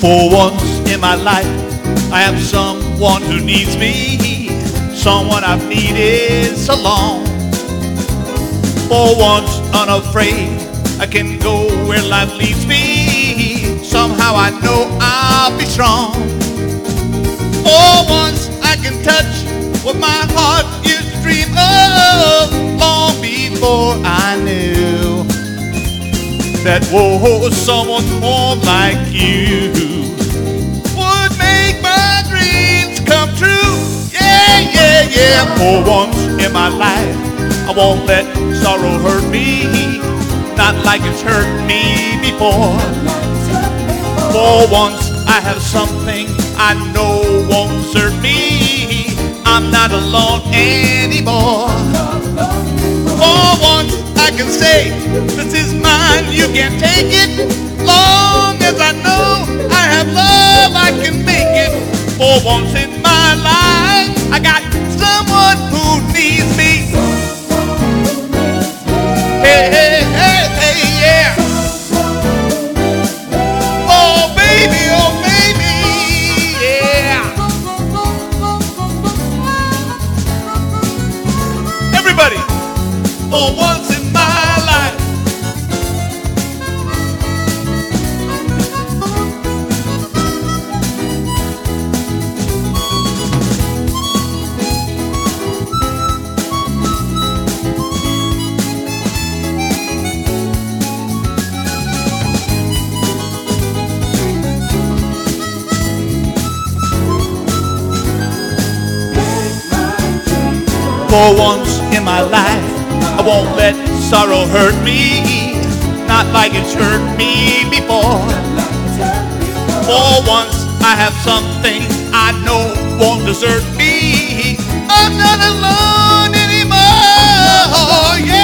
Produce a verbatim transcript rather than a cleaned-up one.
For once in my life, I have someone who needs me, someone I've needed so long. For once unafraid, I can go where life leads me. Somehow I know I'll be strong. For once I can touch what my heart used to dream of long before I knew that, whoa, someone more like you would make my dreams come true. Yeah, yeah, yeah. For once in my life, I won't let sorrow hurt me, not like it's hurt me before. For once I have something I know won't desert me. I'm not alone anymore. For once I can say, this is mine, you can't take it. Long as I know I have love, I can make it. For once in my life, I got someone who needs me. Hey, hey, hey, hey, yeah. Oh, baby, oh, baby, yeah. Everybody, for once in my life. For once in my life, I won't let sorrow hurt me, not like it's hurt me before. For once I have something I know won't desert me. I'm not alone anymore. Yeah.